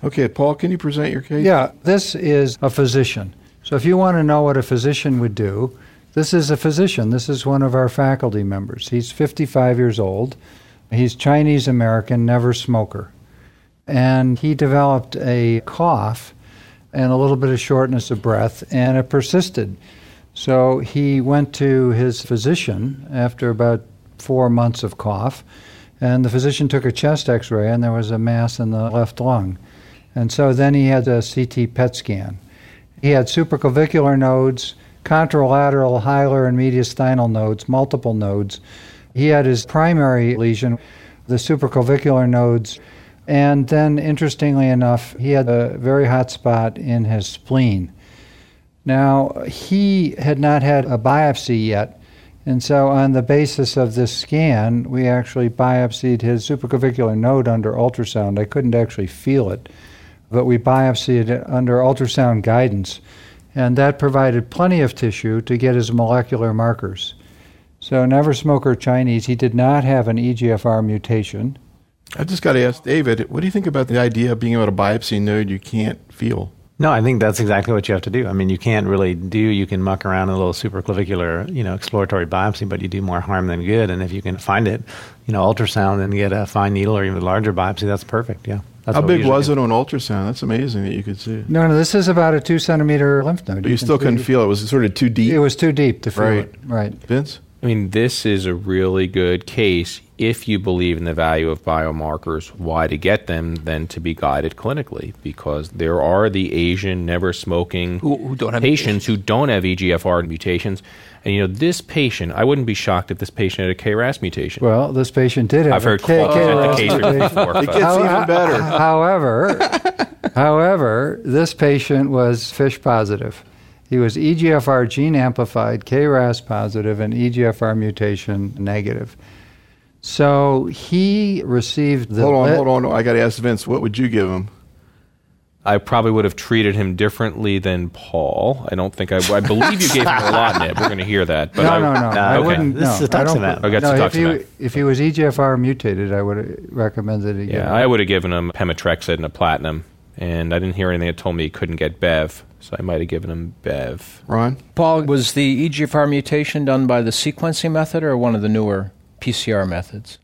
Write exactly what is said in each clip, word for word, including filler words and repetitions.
Okay, Paul, can you present your case? Yeah, this is a physician. So if you want to know what a physician would do, this is a physician. This is one of our faculty members. He's fifty-five years old. He's Chinese-American, never smoker. And he developed a cough and a little bit of shortness of breath, and it persisted. So he went to his physician after about four months of cough, and the physician took a chest x-ray, and there was a mass in the left lung. And so then he had a C T P E T scan. He had supraclavicular nodes, contralateral hilar and mediastinal nodes, multiple nodes. He had his primary lesion, the supraclavicular nodes, and then, interestingly enough, he had a very hot spot in his spleen. Now, he had not had a biopsy yet, and so on the basis of this scan, we actually biopsied his supraclavicular node under ultrasound. I couldn't actually feel it, but we biopsied it under ultrasound guidance, and that provided plenty of tissue to get his molecular markers. So, never smoker Chinese, he did not have an E G F R mutation. I just got to ask David, what do you think about the idea of being able to biopsy a node you can't feel? No, I think that's exactly what you have to do. I mean, you can't really do, you can muck around in a little supraclavicular, you know, exploratory biopsy, but you do more harm than good. And if you can find it, you know, ultrasound and get a fine needle or even a larger biopsy, that's perfect, yeah. That's How big was do. it on ultrasound? That's amazing that you could see it. No, no, this is about a two centimeter lymph node. But you you still couldn't it. feel it. It was sort of too deep. It was too deep to feel right. it. Right. Vince? I mean, this is a really good case if you believe in the value of biomarkers, why to get them than to be guided clinically, because there are the Asian never smoking who, who don't have patients who don't have E G F R mutations. And, you know, this patient, I wouldn't be shocked if this patient had a K R A S mutation. Well, this patient did have I've heard a K- K R A S K- mutation before. It gets How- even better. However, however, this patient was FISH positive. He was E G F R gene amplified, K R A S positive, and E G F R mutation negative. So he received the... Hold on, lit- hold on. I got to ask Vince, what would you give him? I probably would have treated him differently than Paul. I don't think I... I believe you gave him a lot, Ned. We're going to hear that. But no, I, no, no, no, I okay. wouldn't. This no, is I don't- cetuximab. I got no, if cetuximab. he, if he was E G F R mutated, I would have recommended it. Yeah, I would have given him pemetrexed and a platinum, and I didn't hear anything that told me he couldn't get Bev, so I might have given him Bev. Ron? Paul, was the E G F R mutation done by the sequencing method or one of the newer P C R methods?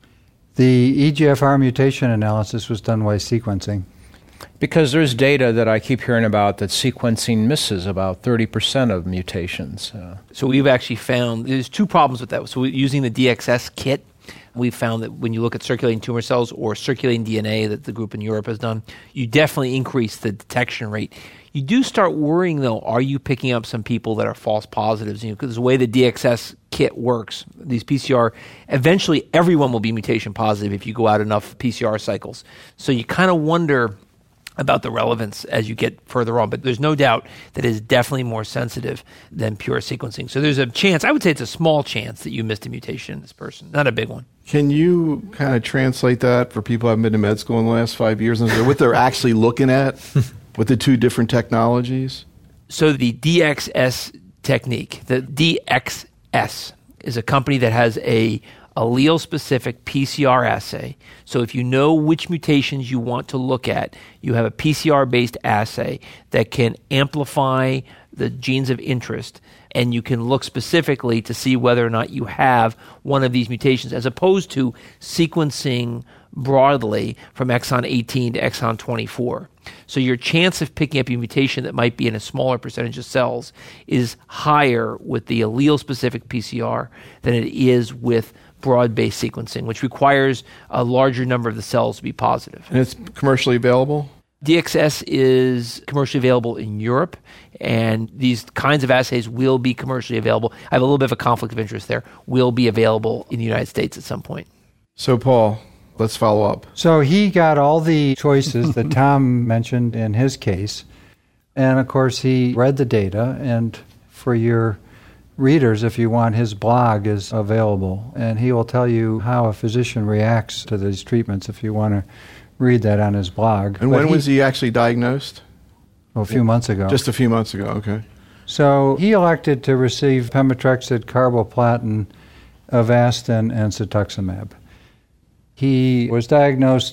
The E G F R mutation analysis was done by sequencing. Because there's data that I keep hearing about that sequencing misses about thirty percent of mutations. Uh, So we've actually found there's two problems with that. So we, using the D X S kit, we've found that when you look at circulating tumor cells or circulating D N A that the group in Europe has done, you definitely increase the detection rate. You do start worrying, though, are you picking up some people that are false positives? You know, because the way the D X S kit works, these P C R, eventually everyone will be mutation positive if you go out enough P C R cycles. So you kind of wonder about the relevance as you get further on. But there's no doubt that it is definitely more sensitive than pure sequencing. So there's a chance, I would say it's a small chance that you missed a mutation in this person, not a big one. Can you kind of translate that for people who haven't been to med school in the last five years and what they're actually looking at with the two different technologies? So the D X S technique, the D X S, is a company that has a allele-specific P C R assay. So if you know which mutations you want to look at, you have a P C R-based assay that can amplify the genes of interest, and you can look specifically to see whether or not you have one of these mutations, as opposed to sequencing broadly from exon eighteen to exon twenty-four. So your chance of picking up a mutation that might be in a smaller percentage of cells is higher with the allele-specific P C R than it is with broad-based sequencing, which requires a larger number of the cells to be positive. And it's commercially available? D X S is commercially available in Europe, and these kinds of assays will be commercially available. I have a little bit of a conflict of interest there. Will be available in the United States at some point. So, Paul, let's follow up. So he got all the choices that Tom mentioned in his case. And, of course, he read the data. And for your readers, if you want, his blog is available. And he will tell you how a physician reacts to these treatments if you want to read that on his blog. And But when was he actually diagnosed? Well, a few months ago. Just a few months ago, okay. So he elected to receive pemetrexed, carboplatin, Avastin, and cetuximab. He was diagnosed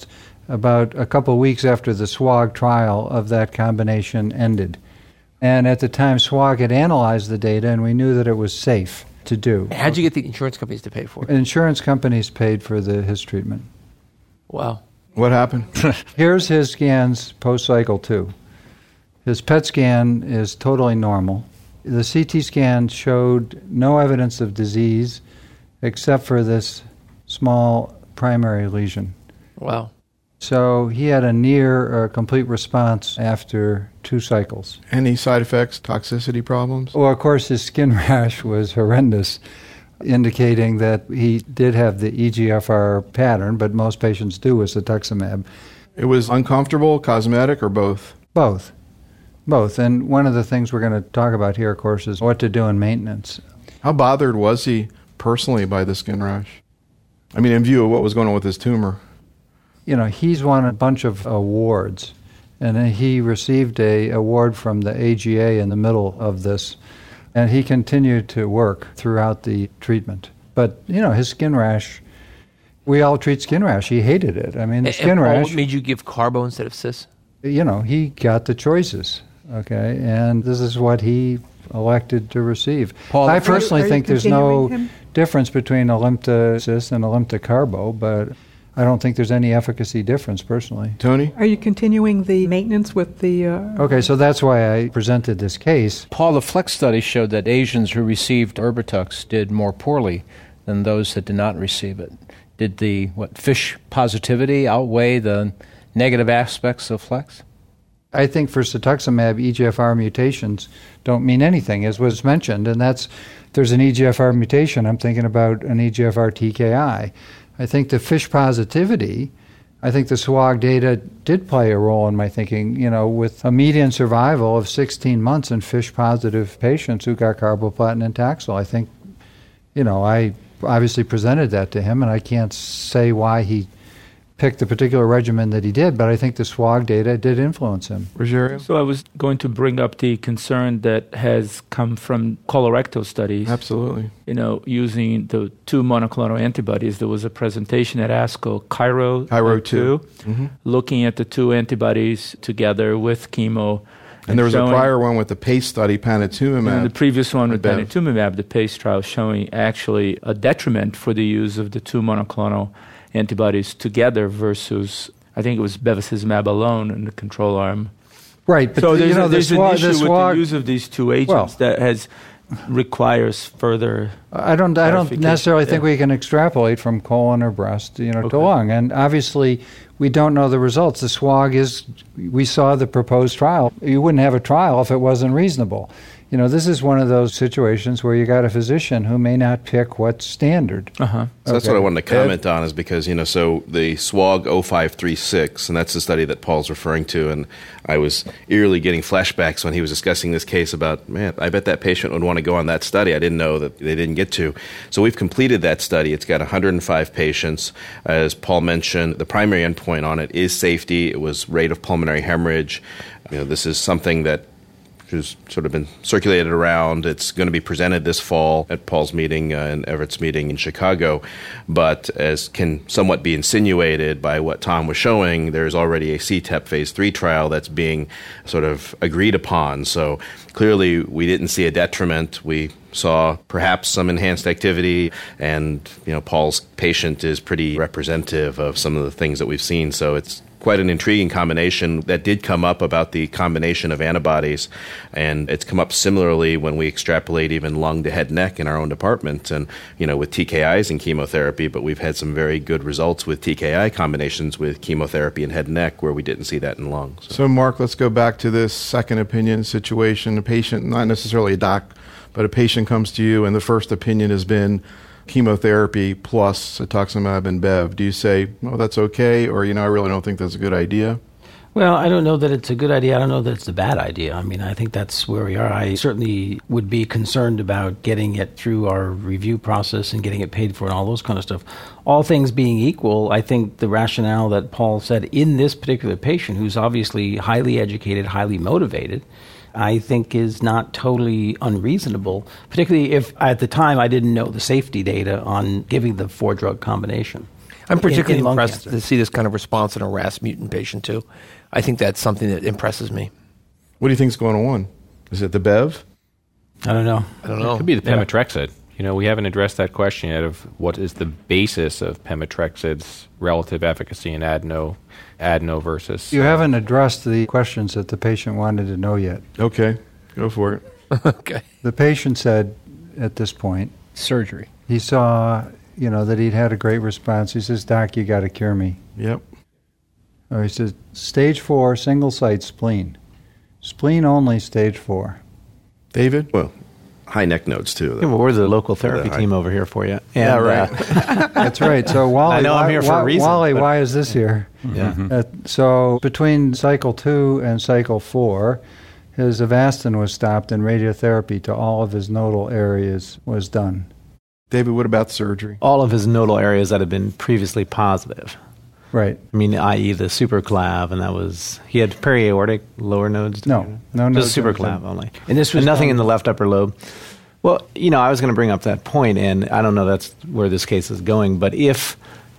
about a couple of weeks after the SWOG trial of that combination ended. And at the time, SWOG had analyzed the data, and we knew that it was safe to do. How'd you get the insurance companies to pay for it? Insurance companies paid for the, his treatment. Wow. What happened? Here's his scans post-cycle two. His P E T scan is totally normal. The C T scan showed no evidence of disease except for this small primary lesion. Wow. So he had a near uh, complete response after two cycles. Any side effects, toxicity problems? Well, of course, his skin rash was horrendous, indicating that he did have the E G F R pattern, but most patients do with cetuximab. It was uncomfortable, cosmetic, or both? Both. Both. And one of the things we're going to talk about here, of course, is what to do in maintenance. How bothered was he personally by the skin rash? I mean, in view of what was going on with his tumor. You know, he's won a bunch of awards, and he received a award from the A G A in the middle of this, and he continued to work throughout the treatment. But, you know, his skin rash, we all treat skin rash. He hated it. I mean, the And- skin and rash, Paul made you give carbo instead of cis? you know, he got the choices, okay, and this is what he elected to receive. Paul, I are you- personally are you think there's no continuing him? difference between Alimta cis and Alimta carbo, but I don't think there's any efficacy difference personally. Tony? Are you continuing the maintenance with the... Uh, Okay, so that's why I presented this case. Paul, the FLEX study showed that Asians who received Erbitux did more poorly than those that did not receive it. Did the what fish positivity outweigh the negative aspects of FLEX? I think for cetuximab, E G F R mutations don't mean anything, as was mentioned, and that's, if there's an E G F R mutation, I'm thinking about an E G F R T K I. I think the fish positivity, I think the SWOG data did play a role in my thinking, you know, with a median survival of sixteen months in fish-positive patients who got carboplatin and Taxol. I think, you know, I obviously presented that to him, and I can't say why he picked the particular regimen that he did, but I think the SWOG data did influence him. Rogerio? So I was going to bring up the concern that has come from colorectal studies. Absolutely. You know, using the two monoclonal antibodies. There was a presentation at ASCO, Cairo, Cairo two. mm-hmm. looking at the two antibodies together with chemo. And there was showing, a prior one with the PACE study, panitumumab. and the previous one with Bev. panitumumab, the PACE trial, showing actually a detriment for the use of the two monoclonal antibodies together versus, I think it was bevacizumab alone in the control arm. Right, but So the- there's, you know, a, the there's SWOG, an issue the with SWOG the use of these two agents Well- that has requires further. I don't. I don't clarification. necessarily think Yeah. we can extrapolate from colon or breast, you know, Okay. to lung. And obviously, we don't know the results. The SWOG is. We saw the proposed trial. You wouldn't have a trial if it wasn't reasonable. You know, this is one of those situations where you got a physician who may not pick what's standard. Uh-huh. So that's Okay. what I wanted to comment on is because, you know, so the SWOG oh five three six, and that's the study that Paul's referring to, and I was eerily getting flashbacks when he was discussing this case about, man, I bet that patient would want to go on that study. I didn't know that they didn't get to. So we've completed that study. It's got one hundred five patients. As Paul mentioned, the primary endpoint on it is safety. It was rate of pulmonary hemorrhage. You know, this is something that has sort of been circulated around. It's going to be presented this fall at Paul's meeting uh, and Everett's meeting in Chicago. But as can somewhat be insinuated by what Tom was showing, there's already a C T E P phase three trial that's being sort of agreed upon. So clearly we didn't see a detriment. We saw perhaps some enhanced activity, and you know, Paul's patient is pretty representative of some of the things that we've seen. So it's quite an intriguing combination that did come up about the combination of antibodies, and it's come up similarly when we extrapolate even lung to head and neck in our own department, and you know, with T K Is and chemotherapy. But we've had some very good results with T K I combinations with chemotherapy and head and neck where we didn't see that in lungs. So, Mark, let's go back to this second opinion situation. A patient, not necessarily a doc, but a patient comes to you, and the first opinion has been chemotherapy plus cetuximab and Bev. Do you say, oh, that's okay, or, you know, I really don't think that's a good idea? Well, I don't know that it's a good idea. I don't know that it's a bad idea. I mean, I think that's where we are. I certainly would be concerned about getting it through our review process and getting it paid for and all those kind of stuff. All things being equal, I think the rationale that Paul said in this particular patient, who's obviously highly educated, highly motivated, I think is not totally unreasonable, particularly if at the time I didn't know the safety data on giving the four-drug combination. I'm particularly in, in lung impressed cancer. to see this kind of response in a R A S mutant patient, too. I think that's something that impresses me. What do you think's going on? Is it the Bev? I don't know. I don't know. It could be the pemetrexed. You know, we haven't addressed that question yet of what is the basis of pemetrexid's relative efficacy in adeno, adeno versus... You haven't addressed the questions that the patient wanted to know yet. Okay, go for it. Okay. The patient said at this point, Surgery. he saw, you know, that he'd had a great response. He says, "Doc, you got to cure me." Yep. Or he says, "Stage four, single site spleen. Spleen only, stage four." David? Well, high neck nodes, too. Yeah, well, we're the local therapy Yeah, I- team over here for you. And, Yeah, right. uh, That's right. So Wally, I know I'm why, here for a why- reason, Wally, but- why is this here? yeah. Uh, so between cycle two and cycle four, his Avastin was stopped and radiotherapy to all of his nodal areas was done. David, what about surgery? All of his nodal areas that had been previously positive. Right. I mean, that is the superclav, and that was, he had periaortic lower nodes? No, no Just nodes. superclav only. And this was and nothing done- in the left upper lobe. Well, you know, I was going to bring up that point, and I don't know that's where this case is going, but if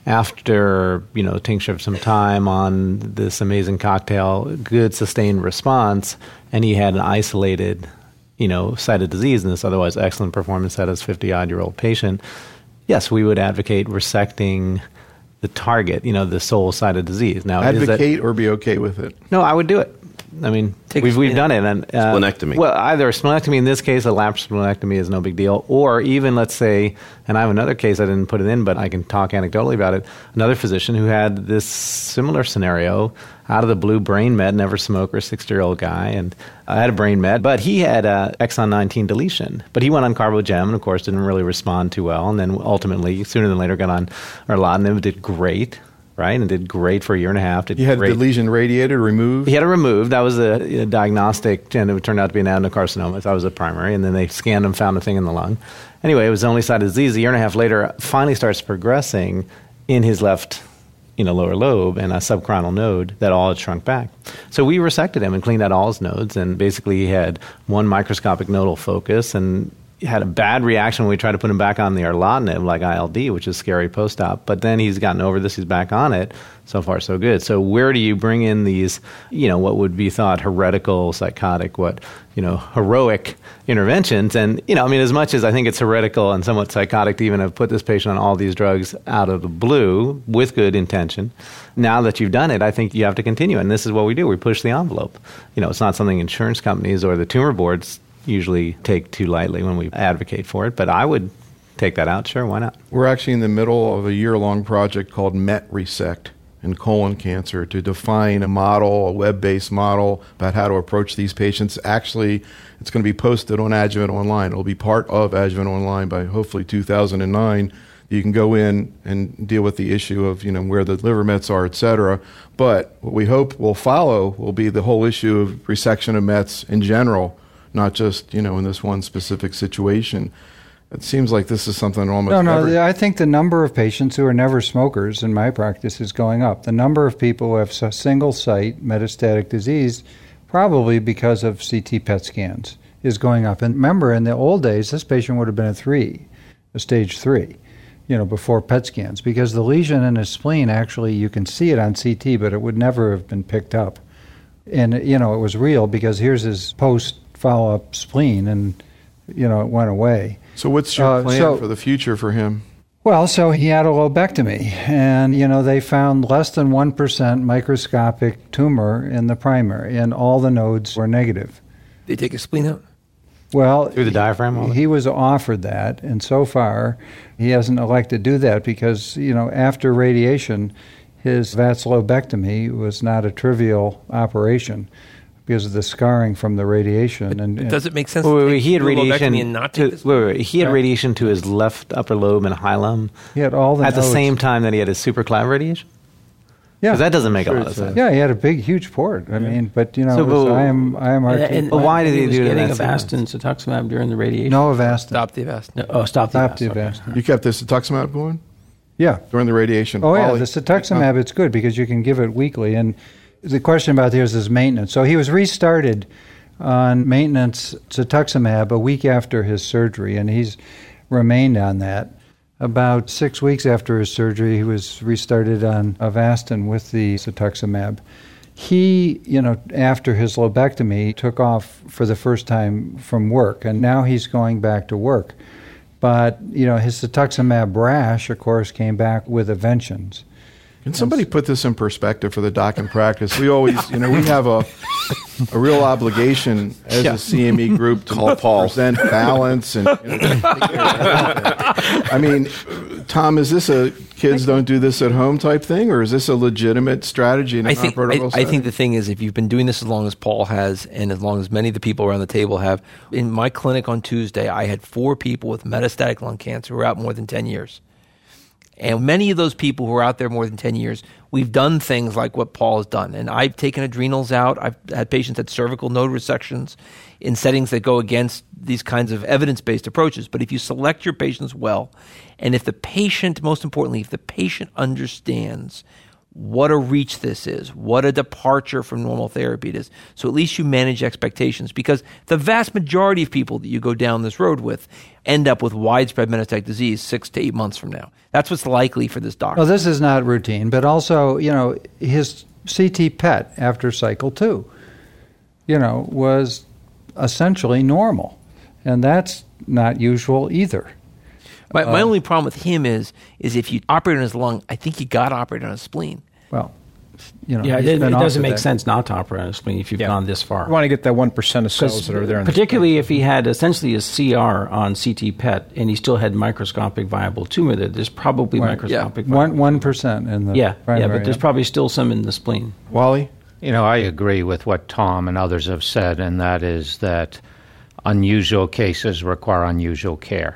after, you know, tincture of some time on this amazing cocktail, good sustained response, and he had an isolated, you know, site of disease in this otherwise excellent performance at his fifty-odd-year-old patient, yes, we would advocate resecting the target, you know, the sole site of disease. Now, is that- Advocate or be okay with it? no, I would do it. I mean, Take we've a we've spleen- done it. And, uh, Splenectomy. Well, either a splenectomy in this case, a lapsed splenectomy is no big deal, or even let's say, and I have another case I didn't put it in, but I can talk anecdotally about it. Another physician who had this similar scenario, out of the blue, brain med, never smoker, sixty-year-old guy, and I had a brain med, but he had a exon nineteen deletion. But he went on carbogem, and of course didn't really respond too well, and then ultimately, sooner than later, got on erlotinib, did great. Right, and did great for a year and a half. Did You had great. the lesion radiated, removed? He had it removed. That was a, a diagnostic, and it turned out to be an adenocarcinoma. That was a primary, and then they scanned him, found a thing in the lung. Anyway, it was the only side of disease. A year and a half later, finally starts progressing in his left, you know, lower lobe and a subcoronal node that all had shrunk back. So we resected him and cleaned out all his nodes, and basically he had one microscopic nodal focus and had a bad reaction when we tried to put him back on the erlotinib, like I L D, which is scary post-op. But then he's gotten over this. He's back on it. So far, so good. So where do you bring in these, you know, what would be thought heretical, psychotic, what, you know, heroic interventions? And, you know, I mean, as much as I think it's heretical and somewhat psychotic to even have put this patient on all these drugs out of the blue with good intention, now that you've done it, I think you have to continue. And this is what we do. We push the envelope. You know, it's not something insurance companies or the tumor boards usually take too lightly when we advocate for it, but I would take that out. Sure, why not? We're actually in the middle of a year-long project called MET-Resect in colon cancer to define a model, a web-based model about how to approach these patients. Actually, it's going to be posted on Adjuvant Online. It'll be part of Adjuvant Online by hopefully two thousand nine. You can go in and deal with the issue of, you know, where the liver mets are, et cetera. But what we hope will follow will be the whole issue of resection of mets in general, not just, you know, in this one specific situation. It seems like this is something almost No, no, every- I think the number of patients who are never smokers in my practice is going up. The number of people who have s- single-site metastatic disease, probably because of C T P E T scans, is going up. And remember, in the old days, this patient would have been a three, a stage three, you know, before P E T scans, because the lesion in his spleen, actually, you can see it on C T, but it would never have been picked up. And, you know, it was real because here's his post-follow-up spleen, and, you know, it went away. So what's your Uh, plan so- for the future for him? Well, so he had a lobectomy, and, you know, they found less than one percent microscopic tumor in the primary, and all the nodes were negative. They take a spleen out? Well, Through the diaphragm? all he was offered that, and so far he hasn't elected to do that because, you know, after radiation, his vasculobectomy was not a trivial operation because of the scarring from the radiation. And, and Does it make sense Wait, to wait, take wait, he had a radiation. lobectomy and not To, take this? wait, wait, wait, he had radiation to his left upper lobe and hilum he had all the at the nodes. same time that he had his superclav radiation. Yeah, Because that doesn't make Sure a lot of it's a- sense. Yeah, he had a big, huge port. I mean, but you know, So, it was but- I am, I am And, artic- and But why did he was do it in getting that Avastin, cetuximab during the radiation? no Avastin. Stop the Avastin. No, oh, stop the Stop the Avastin. Okay. Avastin. You kept this cetuximab going Yeah. during the radiation? Oh, yeah, Ollie- the cetuximab, it's good because you can give it weekly. And the question about this is maintenance. So he was restarted on maintenance cetuximab a week after his surgery, and he's remained on that. About six weeks after his surgery, he was restarted on Avastin with the cetuximab. He, you know, after his lobectomy, took off for the first time from work, and now he's going back to work. But, you know, his cetuximab rash, of course, came back with a vengeance. Can somebody put this in perspective for the doc in practice? We always, you know, we have a a real obligation as Yeah. a C M E group to Call Paul. present balance and. You know, take care of everything. I mean, Tom, is this a kids don't do this at home type thing, or is this a legitimate strategy in a I think, I, non-protocol I setting? think the thing is, if you've been doing this as long as Paul has, and as long as many of the people around the table have, in my clinic on Tuesday, I had four people with metastatic lung cancer who were out more than ten years. And many of those people who are out there more than ten years, we've done things like what Paul has done. And I've taken adrenals out. I've had patients had cervical node resections in settings that go against these kinds of evidence-based approaches. But if you select your patients well, and if the patient, most importantly, if the patient understands what a reach this is, what a departure from normal therapy it is, so at least you manage expectations. Because the vast majority of people that you go down this road with end up with widespread metastatic disease six to eight months from now. That's what's likely for this doctor. Well, this is not routine, but also, you know, his C T P E T after cycle two, you know, was essentially normal. And that's not usual either. My, my Uh, only problem with him is is if you operate on his lung, I think he got operated on his spleen. Well, you know, Yeah, it, he's it been off doesn't of make that. sense not to operate on a spleen if you've Yeah. gone this far. You want to get that one percent of cells that are there. In the Particularly if he had essentially a C R on C T P E T and he still had microscopic viable tumor there, there's probably Right. microscopic One viable one percent in the Yeah, yeah, primary, but there's probably still some in the spleen. Wally? You know, I agree with what Tom and others have said, and that is that unusual cases require unusual care.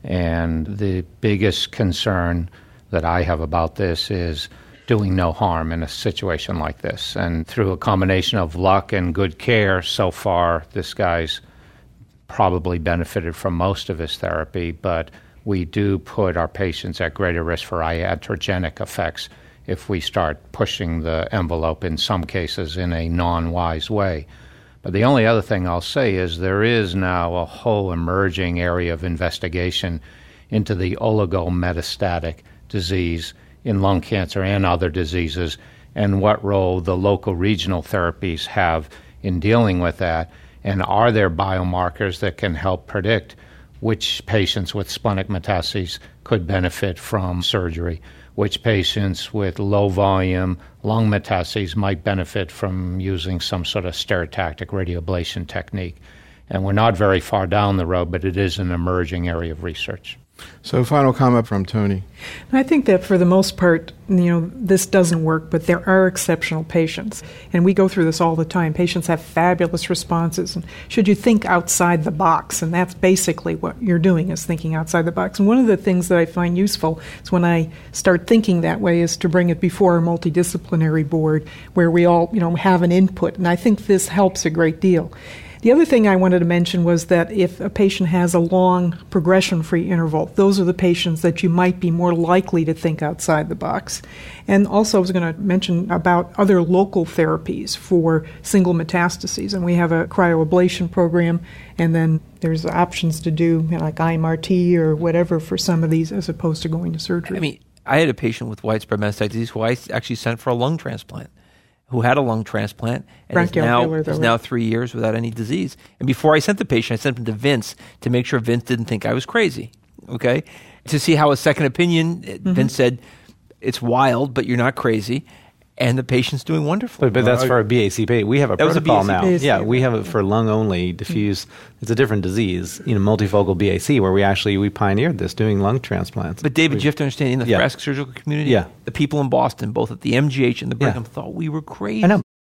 And the biggest concern that I have about this is doing no harm in a situation like this. And through a combination of luck and good care, so far, this guy's probably benefited from most of his therapy, but we do put our patients at greater risk for iatrogenic effects if we start pushing the envelope in some cases in a non-wise way. But the only other thing I'll say is there is now a whole emerging area of investigation into the oligometastatic disease in lung cancer and other diseases, and what role the local regional therapies have in dealing with that. And are there biomarkers that can help predict which patients with splenic metastases could benefit from surgery, which patients with low volume lung metastases might benefit from using some sort of stereotactic radioablation technique. And we're not very far down the road, but it is an emerging area of research. So final comment from Tony. I think that for the most part, you know, this doesn't work, but there are exceptional patients. And we go through this all the time. Patients have fabulous responses. And should you think outside the box? And that's basically what you're doing, is thinking outside the box. And one of the things that I find useful is when I start thinking that way is to bring it before a multidisciplinary board where we all, you know, have an input. And I think this helps a great deal. The other thing I wanted to mention was that if a patient has a long progression-free interval, those are the patients that you might be more likely to think outside the box. And also I was going to mention about other local therapies for single metastases. And we have a cryoablation program, and then there's options to do, you know, like I M R T or whatever for some of these as opposed to going to surgery. I mean, I had a patient with widespread metastatic disease who I actually sent for a lung transplant, who had a lung transplant and is now, Bronchioalveolar, though, is now right? three years without any disease. And before I sent the patient, I sent him to Vince to make sure Vince didn't think I was crazy, okay? To see how a second opinion, Mm-hmm. Vince said, it's wild, but you're not crazy. And the patient's doing wonderful. But, but that's for a B A C patient. We have a That was a protocol B A C now. patient. Yeah, we have it for lung only diffuse. It's a different disease, you know, multifocal B A C, where we actually we pioneered this doing lung transplants. But David, you have to understand, in the Yeah. thoracic surgical community, Yeah. the people in Boston, both at the M G H and the Yeah. Brigham, thought we were crazy. I know,